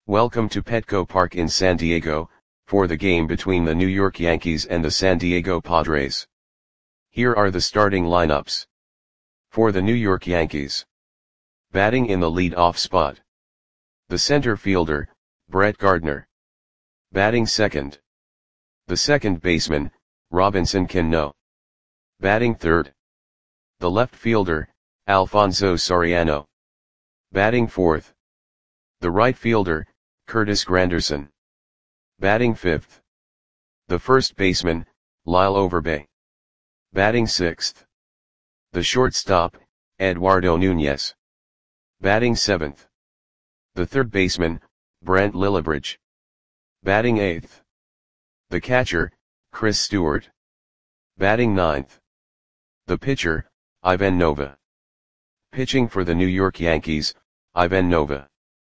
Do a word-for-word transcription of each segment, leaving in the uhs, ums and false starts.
Welcome to Petco Park in San Diego, for the game between the New York Yankees and the San Diego Padres. Here are the starting lineups. For the New York Yankees. Batting in the lead-off spot. The center fielder, Brett Gardner. Batting second. The second baseman, Robinson Cano. Batting third. The left fielder, Alfonso Soriano. Batting fourth. The right fielder, Curtis Granderson. Batting fifth. The first baseman, Lyle Overbay. Batting sixth. The shortstop, Eduardo Nunez. Batting seventh. The third baseman, Brent Lillibridge. Batting eighth. The catcher, Chris Stewart. Batting ninth. The pitcher, Ivan Nova. Pitching for the New York Yankees, Ivan Nova.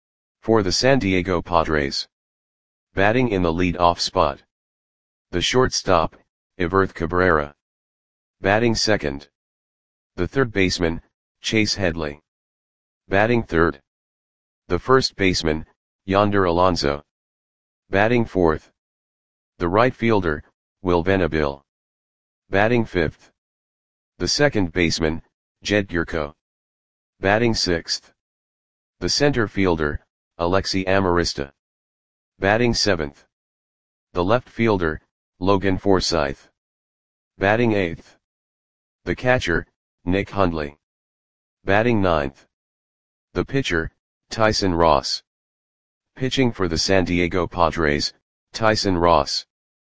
For the San Diego Padres. Batting in the lead-off spot. The shortstop, Everth Cabrera. Batting second. The third baseman, Chase Headley. Batting third. The first baseman, Yonder Alonso. Batting fourth. The right fielder, Will Venable. Batting fifth. The second baseman, Jed Gyorko. Batting sixth. The center fielder, Alexi Amarista. Batting seventh. The left fielder, Logan Forsythe. Batting eighth. The catcher, Nick Hundley. Batting ninth. The pitcher, Tyson Ross. Pitching for the San Diego Padres, Tyson Ross.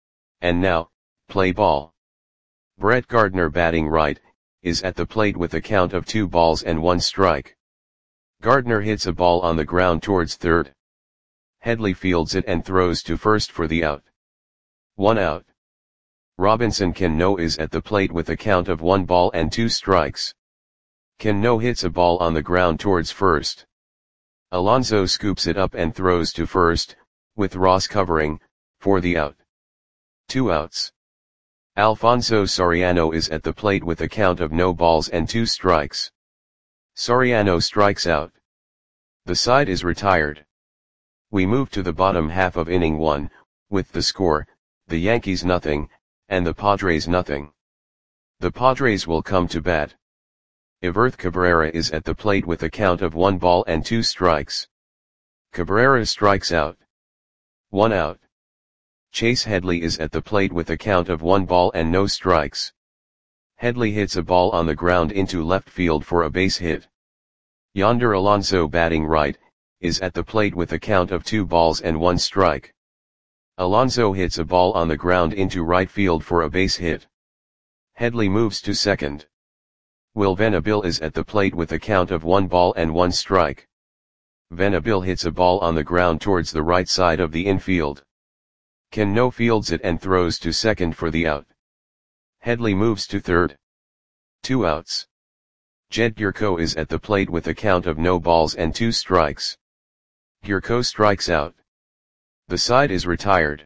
And now, play ball. Brett Gardner batting right, is at the plate with a count of two balls and one strike. Gardner hits a ball on the ground towards third. Headley fields it and throws to first for the out. One out. Robinson Cano is at the plate with a count of one ball and two strikes. Cano hits a ball on the ground towards first. Alonso scoops it up and throws to first, with Ross covering, for the out. Two outs. Alfonso Soriano is at the plate with a count of no balls and two strikes. Soriano strikes out. The side is retired. We move to the bottom half of inning one, with the score, the Yankees nothing, and the Padres nothing. The Padres will come to bat. Everth Cabrera is at the plate with a count of one ball and two strikes. Cabrera strikes out. One out. Chase Headley is at the plate with a count of one ball and no strikes. Headley hits a ball on the ground into left field for a base hit. Yonder Alonso batting right, is at the plate with a count of two balls and one strike. Alonso hits a ball on the ground into right field for a base hit. Headley moves to second. Will Venable is at the plate with a count of one ball and one strike. Venable hits a ball on the ground towards the right side of the infield. Cano fields it and throws to second for the out. Headley moves to third. Two outs. Jed Gyorko is at the plate with a count of no balls and two strikes. Gyorko strikes out. The side is retired.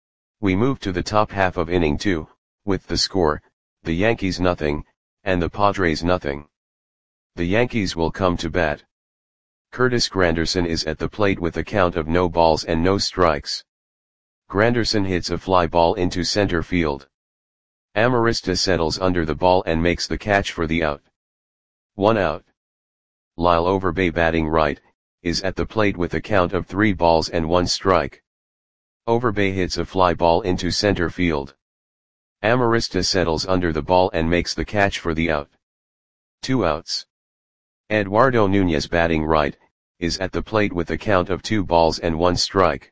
We move to the top half of inning two, with the score, the Yankees nothing, and the Padres nothing. The Yankees will come to bat. Curtis Granderson is at the plate with a count of no balls and no strikes. Granderson hits a fly ball into center field. Amarista settles under the ball and makes the catch for the out. One out. Lyle Overbay batting right, is at the plate with a count of three balls and one strike. Overbay hits a fly ball into center field. Amarista settles under the ball and makes the catch for the out. Two outs. Eduardo Nunez batting right, is at the plate with a count of two balls and one strike.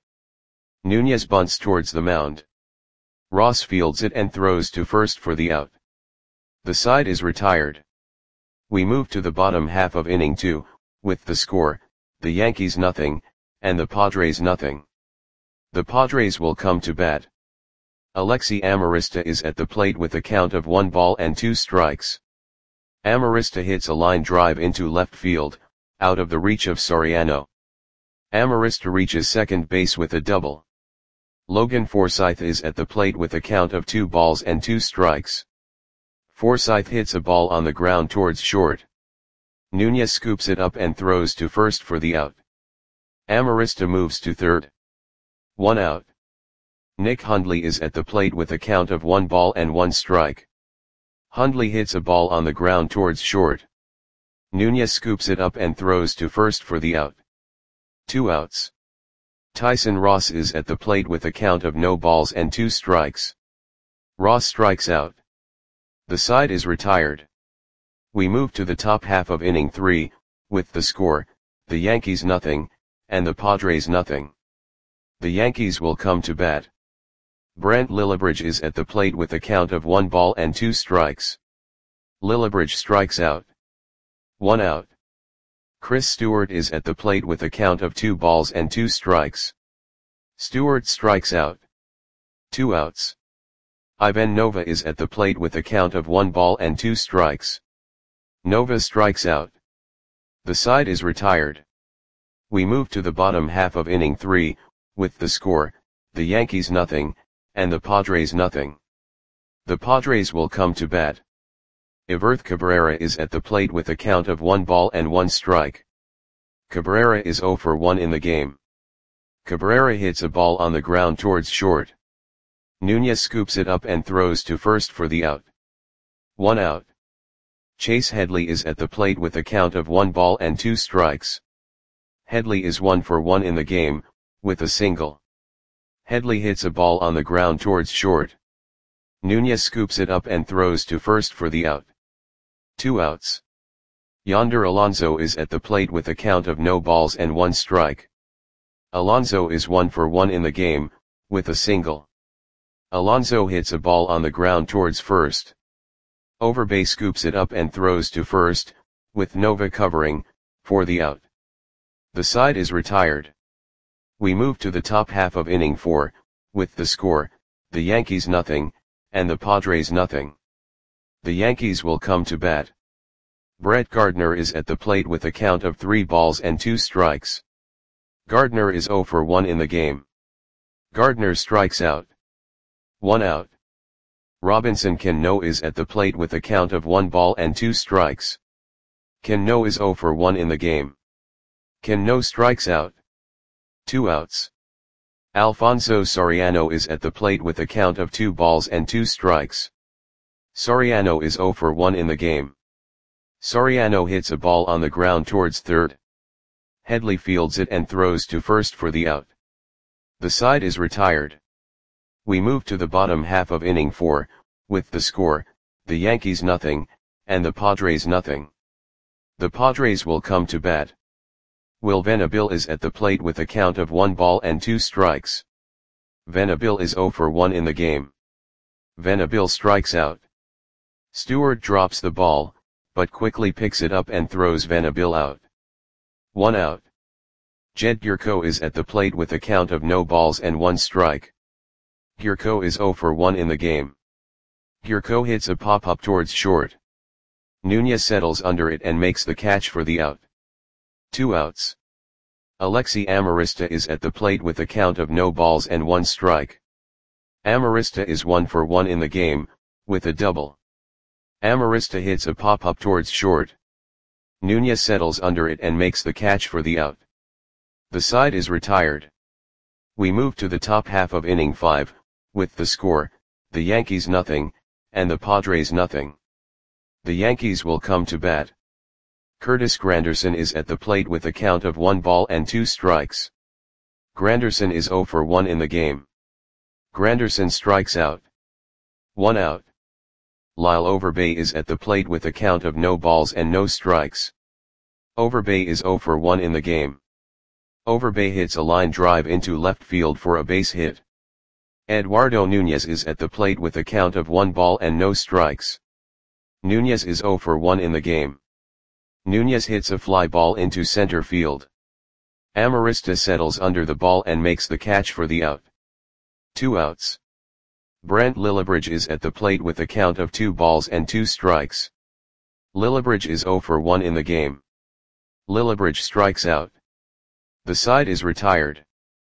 Nunez bunts towards the mound. Ross fields it and throws to first for the out. The side is retired. We move to the bottom half of inning two, with the score, the Yankees nothing, and the Padres nothing. The Padres will come to bat. Alexi Amarista is at the plate with a count of one ball and two strikes. Amarista hits a line drive into left field, out of the reach of Soriano. Amarista reaches second base with a double. Logan Forsythe is at the plate with a count of two balls and two strikes. Forsythe hits a ball on the ground towards short. Nunez scoops it up and throws to first for the out. Amarista moves to third. One out. Nick Hundley is at the plate with a count of one ball and one strike. Hundley hits a ball on the ground towards short. Nunez scoops it up and throws to first for the out. Two outs. Tyson Ross is at the plate with a count of no balls and two strikes. Ross strikes out. The side is retired. We move to the top half of inning three, with the score, the Yankees nothing, and the Padres nothing. The Yankees will come to bat. Brent Lillibridge is at the plate with a count of one ball and two strikes. Lillibridge strikes out. One out. Chris Stewart is at the plate with a count of two balls and two strikes. Stewart strikes out. Two outs. Ivan Nova is at the plate with a count of one ball and two strikes. Nova strikes out. The side is retired. We move to the bottom half of inning three, with the score, the Yankees nothing, and the Padres nothing. The Padres will come to bat. Everth Cabrera is at the plate with a count of one ball and one strike. Cabrera is zero for one in the game. Cabrera hits a ball on the ground towards short. Nunez scoops it up and throws to first for the out. One out. Chase Headley is at the plate with a count of one ball and two strikes. Headley is one for one in the game, with a single. Headley hits a ball on the ground towards short. Nunez scoops it up and throws to first for the out. Two outs. Yonder Alonso is at the plate with a count of no balls and one strike. Alonso is one for one in the game, with a single. Alonso hits a ball on the ground towards first. Overbay scoops it up and throws to first, with Nova covering, for the out. The side is retired. We move to the top half of inning four, with the score, the Yankees nothing, and the Padres nothing. The Yankees will come to bat. Brett Gardner is at the plate with a count of three balls and two strikes. Gardner is zero for one in the game. Gardner strikes out. One out. Robinson Cano is at the plate with a count of one ball and two strikes. Cano is zero for one in the game. Cano strikes out. Two outs. Alfonso Soriano is at the plate with a count of two balls and two strikes. Soriano is zero for one in the game. Soriano hits a ball on the ground towards third. Headley fields it and throws to first for the out. The side is retired. We move to the bottom half of inning four, with the score, the Yankees nothing, and the Padres nothing. The Padres will come to bat. Will Venable is at the plate with a count of one ball and two strikes. Venable is zero for one in the game. Venable strikes out. Stewart drops the ball, but quickly picks it up and throws Venable out. One out. Jed Gyorko is at the plate with a count of no balls and one strike. Gyorko is zero for one in the game. Gyorko hits a pop-up towards short. Nunez settles under it and makes the catch for the out. Two outs. Alexi Amarista is at the plate with a count of no balls and one strike. Amarista is one for one in the game, with a double. Amarista hits a pop-up towards short. Nunez settles under it and makes the catch for the out. The side is retired. We move to the top half of inning five, with the score, the Yankees nothing, and the Padres nothing. The Yankees will come to bat. Curtis Granderson is at the plate with a count of one ball and two strikes. Granderson is zero for one in the game. Granderson strikes out. One out. Lyle Overbay is at the plate with a count of no balls and no strikes. Overbay is zero for one in the game. Overbay hits a line drive into left field for a base hit. Eduardo Nunez is at the plate with a count of one ball and no strikes. Nunez is zero for one in the game. Nunez hits a fly ball into center field. Amarista settles under the ball and makes the catch for the out. Two outs. Brent Lillibridge is at the plate with a count of two balls and two strikes. Lillibridge is zero for one in the game. Lillibridge strikes out. The side is retired.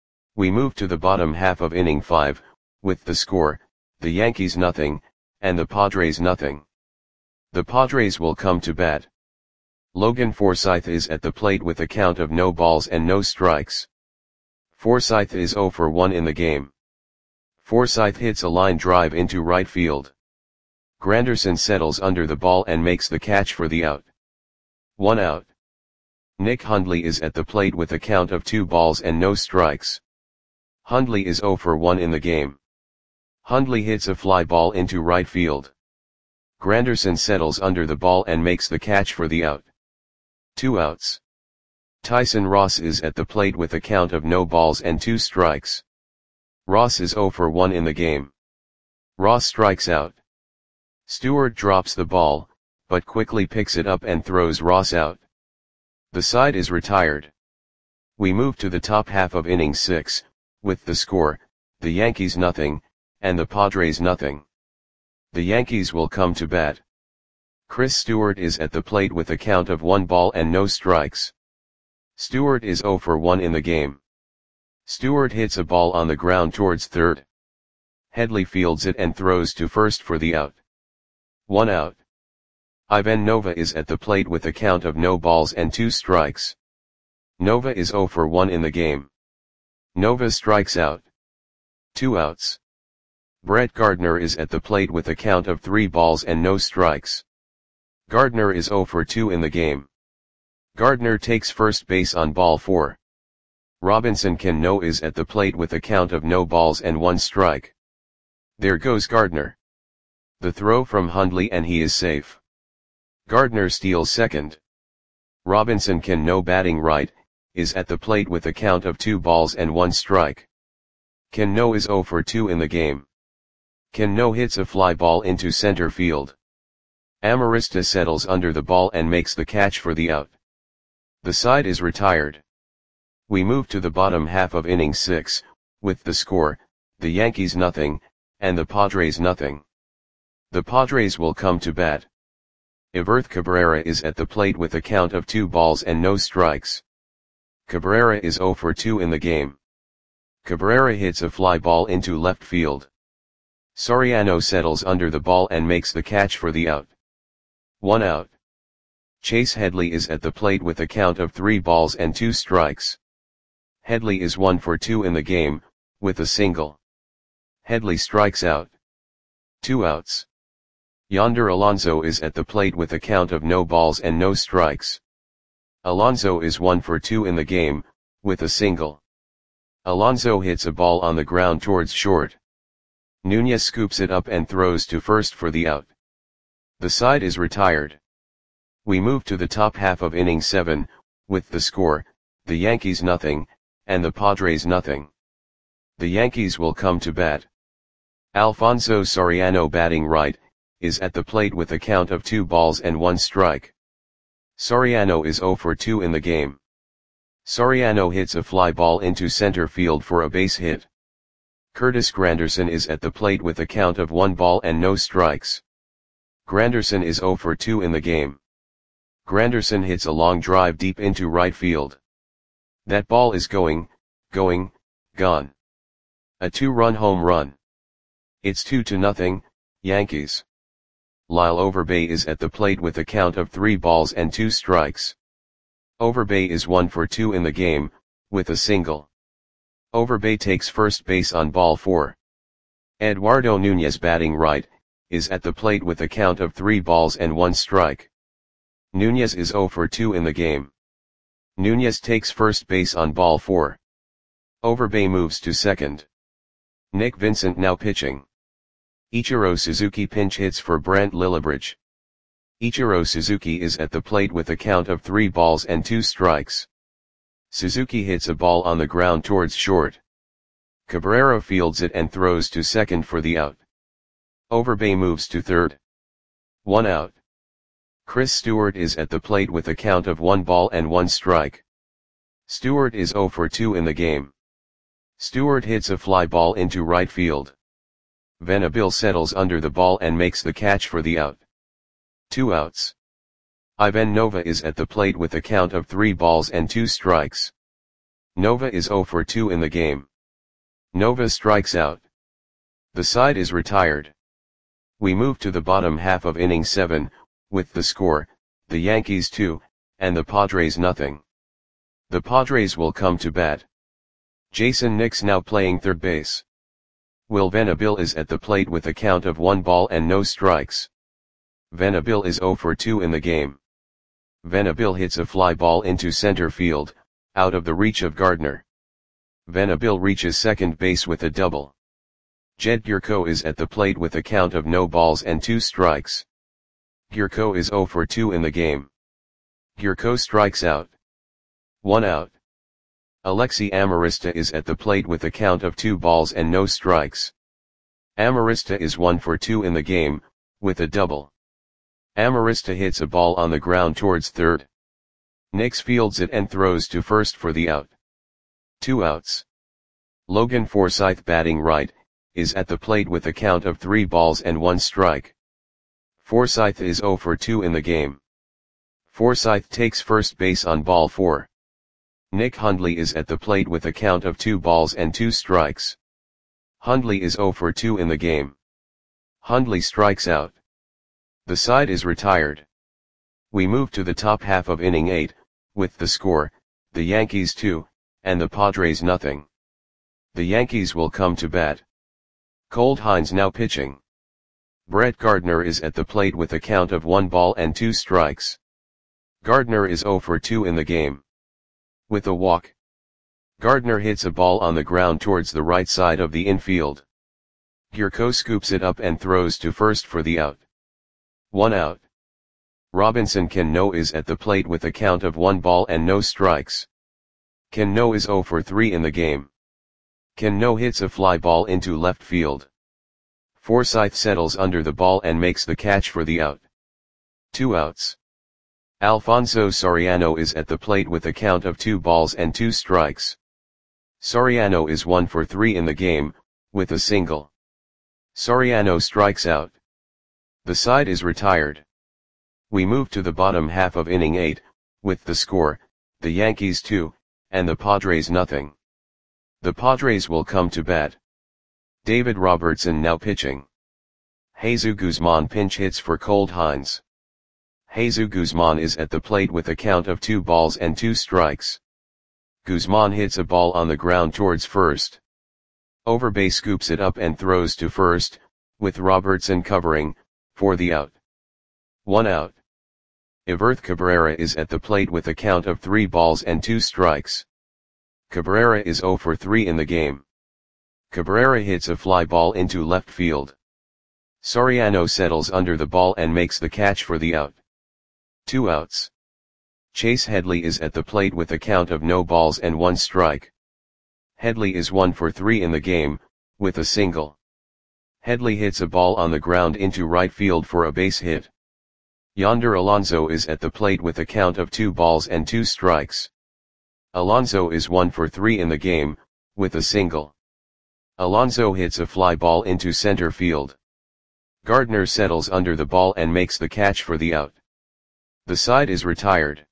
We move to the bottom half of inning five, with the score, the Yankees nothing, and the Padres nothing. The Padres will come to bat. Logan Forsythe is at the plate with a count of no balls and no strikes. Forsythe is zero for one in the game. Forsythe hits a line drive into right field. Granderson settles under the ball and makes the catch for the out. One out. Nick Hundley is at the plate with a count of two balls and no strikes. Hundley is zero for one in the game. Hundley hits a fly ball into right field. Granderson settles under the ball and makes the catch for the out. Two outs. Tyson Ross is at the plate with a count of no balls and two strikes. Ross is zero for one in the game. Ross strikes out. Stewart drops the ball, but quickly picks it up and throws Ross out. The side is retired. We move to the top half of inning six, with the score, the Yankees nothing, and the Padres nothing. The Yankees will come to bat. Chris Stewart is at the plate with a count of one ball and no strikes. Stewart is zero for one in the game. Stewart hits a ball on the ground towards third. Headley fields it and throws to first for the out. One out. Ivan Nova is at the plate with a count of no balls and two strikes. Nova is zero for one in the game. Nova strikes out. Two outs. Brett Gardner is at the plate with a count of three balls and no strikes. Gardner is zero for two in the game. Gardner takes first base on ball four. Robinson Cano is at the plate with a count of no balls and one strike. There goes Gardner. The throw from Hundley and he is safe. Gardner steals second. Robinson Cano, batting right, is at the plate with a count of two balls and one strike. Cano is zero for two in the game. Cano hits a fly ball into center field. Amarista settles under the ball and makes the catch for the out. The side is retired. We move to the bottom half of inning six, with the score, the Yankees nothing, and the Padres nothing. The Padres will come to bat. Everth Cabrera is at the plate with a count of two balls and no strikes. Cabrera is zero for two in the game. Cabrera hits a fly ball into left field. Soriano settles under the ball and makes the catch for the out. One out. Chase Headley is at the plate with a count of three balls and two strikes. Headley is one for two in the game, with a single. Headley strikes out. Two outs. Yonder Alonso is at the plate with a count of no balls and no strikes. Alonso is one for two in the game, with a single. Alonso hits a ball on the ground towards short. Nunez scoops it up and throws to first for the out. The side is retired. We move to the top half of inning seven, with the score, the Yankees nothing, and the Padres nothing. The Yankees will come to bat. Alfonso Soriano, batting right, is at the plate with a count of two balls and one strike. Soriano is zero for two in the game. Soriano hits a fly ball into center field for a base hit. Curtis Granderson is at the plate with a count of one ball and no strikes. Granderson is zero for two in the game. Granderson hits a long drive deep into right field. That ball is going, going, gone. A two-run home run. It's two to nothing, Yankees. Lyle Overbay is at the plate with a count of three balls and two strikes. Overbay is one for two in the game, with a single. Overbay takes first base on ball four. Eduardo Nunez, batting right, is at the plate with a count of three balls and one strike. Nunez is zero for two in the game. Nunez takes first base on ball four. Overbay moves to second. Nick Vincent now pitching. Ichiro Suzuki pinch hits for Brent Lillibridge. Ichiro Suzuki is at the plate with a count of three balls and two strikes. Suzuki hits a ball on the ground towards short. Cabrera fields it and throws to second for the out. Overbay moves to third. One out. Chris Stewart is at the plate with a count of one ball and one strike. Stewart is zero for two in the game. Stewart hits a fly ball into right field. Venable settles under the ball and makes the catch for the out. Two outs. Ivan Nova is at the plate with a count of three balls and two strikes. Nova is zero for two in the game. Nova strikes out. The side is retired. We move to the bottom half of inning seven, with the score, the Yankees two, and the Padres nothing. The Padres will come to bat. Jason Nix now playing third base. Will Venable is at the plate with a count of one ball and no strikes. Venable is zero for two in the game. Venable hits a fly ball into center field, out of the reach of Gardner. Venable reaches second base with a double. Jed Gyorko is at the plate with a count of no balls and two strikes. Gyorko is zero for two in the game. Gyorko strikes out. One out. Alexi Amarista is at the plate with a count of two balls and no strikes. Amarista is one for two in the game, with a double. Amarista hits a ball on the ground towards third. Nix fields it and throws to first for the out. Two outs. Logan Forsythe, batting right, is at the plate with a count of three balls and one strike. Forsythe is zero for two in the game. Forsythe takes first base on ball four. Nick Hundley is at the plate with a count of two balls and two strikes. Hundley is zero for two in the game. Hundley strikes out. The side is retired. We move to the top half of inning eight, with the score, the Yankees two, and the Padres nothing. The Yankees will come to bat. Colt Hines now pitching. Brett Gardner is at the plate with a count of one ball and two strikes. Gardner is zero for two in the game. With a walk. Gardner hits a ball on the ground towards the right side of the infield. Gyorko scoops it up and throws to first for the out. One out. Robinson Cano is at the plate with a count of one ball and no strikes. Cano is zero for three in the game. Cano hits a fly ball into left field. Forsythe settles under the ball and makes the catch for the out. Two outs. Alfonso Soriano is at the plate with a count of two balls and two strikes. Soriano is one for three in the game, with a single. Soriano strikes out. The side is retired. We move to the bottom half of inning eight, with the score, the Yankees two, and the Padres nothing. The Padres will come to bat. David Robertson now pitching. Jesus Guzman pinch hits for Colt Hines. Jesus Guzman is at the plate with a count of two balls and two strikes. Guzman hits a ball on the ground towards first. Overbay scoops it up and throws to first, with Robertson covering, for the out. One out. Everth Cabrera is at the plate with a count of three balls and two strikes. Cabrera is zero for three in the game. Cabrera hits a fly ball into left field. Soriano settles under the ball and makes the catch for the out. Two outs. Chase Headley is at the plate with a count of no balls and one strike. Headley is one for three in the game, with a single. Headley hits a ball on the ground into right field for a base hit. Yonder Alonso is at the plate with a count of two balls and two strikes. Alonso is one for three in the game, with a single. Alonso hits a fly ball into center field. Gardner settles under the ball and makes the catch for the out. The side is retired.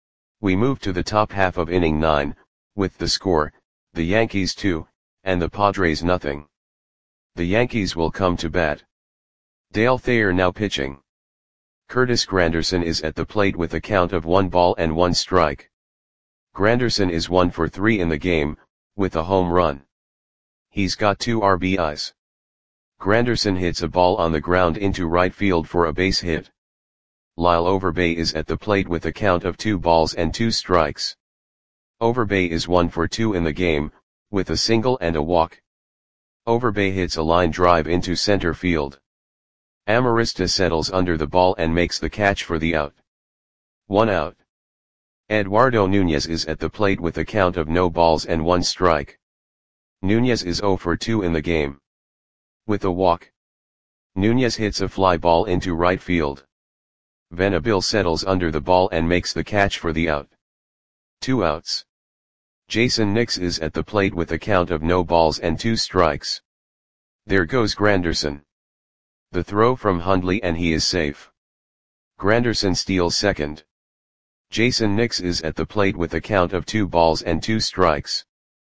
We move to the top half of inning nine, with the score, the Yankees two, and the Padres nothing. The Yankees will come to bat. Dale Thayer now pitching. Curtis Granderson is at the plate with a count of one ball and one strike. Granderson is one for three in the game, with a home run. He's got two R B Is. Granderson hits a ball on the ground into right field for a base hit. Lyle Overbay is at the plate with a count of two balls and two strikes. Overbay is one for two in the game, with a single and a walk. Overbay hits a line drive into center field. Amarista settles under the ball and makes the catch for the out. One out. Eduardo Nunez is at the plate with a count of no balls and one strike. Nunez is zero for two in the game. With a walk. Nunez hits a fly ball into right field. Venable settles under the ball and makes the catch for the out. Two outs. Jason Nix is at the plate with a count of no balls and two strikes. There goes Granderson. The throw from Hundley and he is safe. Granderson steals second. Jason Nix is at the plate with a count of two balls and two strikes.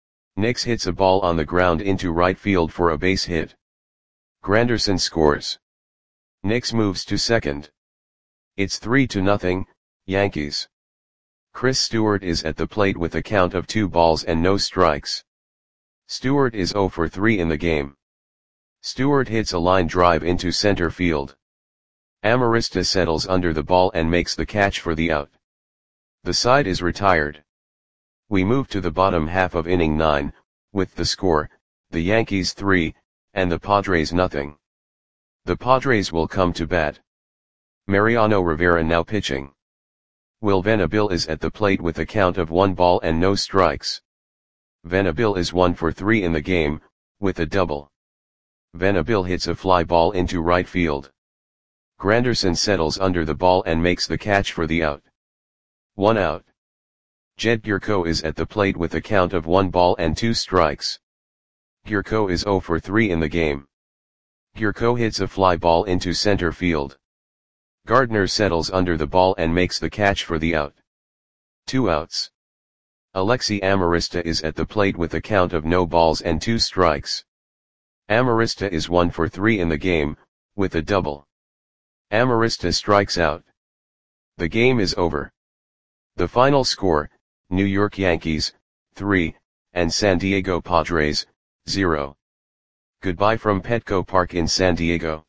Nix hits a ball on the ground into right field for a base hit. Granderson scores. Nix moves to second. It's three to nothing, Yankees. Chris Stewart is at the plate with a count of two balls and no strikes. Stewart is zero for three in the game. Stewart hits a line drive into center field. Amarista settles under the ball and makes the catch for the out. The side is retired. We move to the bottom half of inning nine, with the score, the Yankees three, and the Padres nothing. The Padres will come to bat. Mariano Rivera now pitching. Will Venable is at the plate with a count of one ball and no strikes. Venable is one for three in the game, with a double. Venable hits a fly ball into right field. Granderson settles under the ball and makes the catch for the out. One out. Jed Gyorko is at the plate with a count of one ball and two strikes. Gyorko is zero for three in the game. Gyorko hits a fly ball into center field. Gardner settles under the ball and makes the catch for the out. Two outs. Alexi Amarista is at the plate with a count of no balls and two strikes. Amarista is one for three in the game, with a double. Amarista strikes out. The game is over. The final score, New York Yankees, three, and San Diego Padres, zero. Goodbye from Petco Park in San Diego.